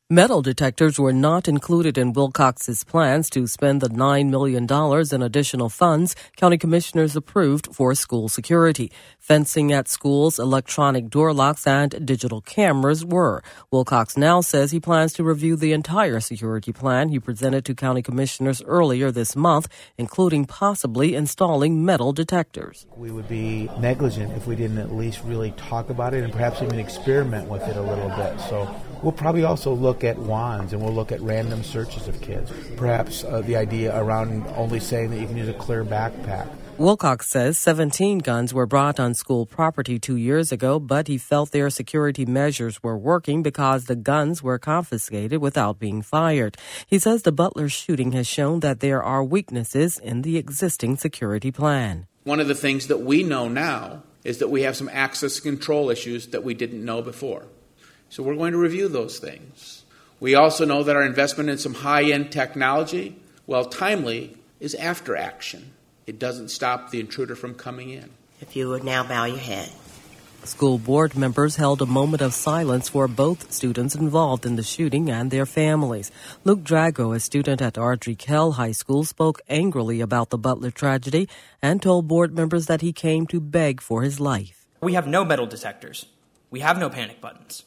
Metal detectors were not included in Wilcox's plans to spend the $9 million in additional funds county commissioners approved for school security. Fencing at schools, electronic door locks, and digital cameras were. Wilcox now says he plans to review the entire security plan he presented to county commissioners earlier this month, including possibly installing metal detectors. We would be negligent if we didn't at least really talk about it and perhaps even experiment with it a little bit. So we'll probably also look at wands, and we'll look at random searches of kids. Perhaps the idea around only saying that you can use a clear backpack. Wilcox says 17 guns were brought on school property 2 years ago, but he felt their security measures were working because the guns were confiscated without being fired. He says the Butler shooting has shown that there are weaknesses in the existing security plan. One of the things that we know now is that we have some access control issues that we didn't know before. So we're going to review those things. We also know that our investment in some high-end technology, while timely, is after action. It doesn't stop the intruder from coming in. If you would now bow your head. School board members held a moment of silence for both students involved in the shooting and their families. Luke Drago, a student at Ardrey Kell High School, spoke angrily about the Butler tragedy and told board members that he came to beg for his life. We have no metal detectors. We have no panic buttons.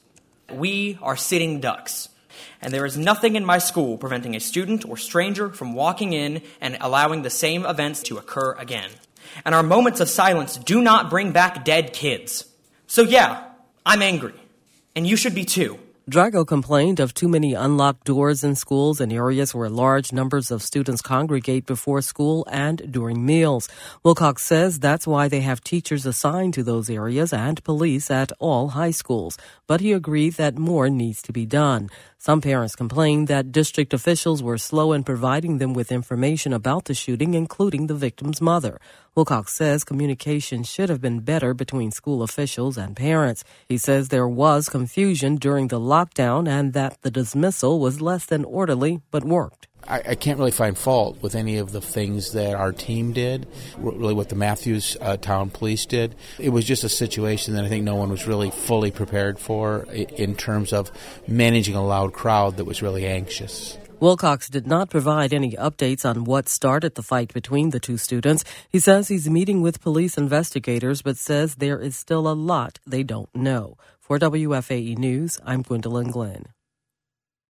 We are sitting ducks. And there is nothing in my school preventing a student or stranger from walking in and allowing the same events to occur again. And our moments of silence do not bring back dead kids. So yeah, I'm angry. And you should be too. Drago complained of too many unlocked doors in schools and areas where large numbers of students congregate before school and during meals. Wilcox says that's why they have teachers assigned to those areas and police at all high schools. But he agreed that more needs to be done. Some parents complained that district officials were slow in providing them with information about the shooting, including the victim's mother. Wilcox says communication should have been better between school officials and parents. He says there was confusion during the lockdown and that the dismissal was less than orderly but worked. I can't really find fault with any of the things that our team did, really what the Matthews Town Police did. It was just a situation that I think no one was really fully prepared for in terms of managing a loud crowd that was really anxious. Wilcox did not provide any updates on what started the fight between the two students. He says he's meeting with police investigators, but says there is still a lot they don't know. For WFAE News, I'm Gwendolyn Glenn.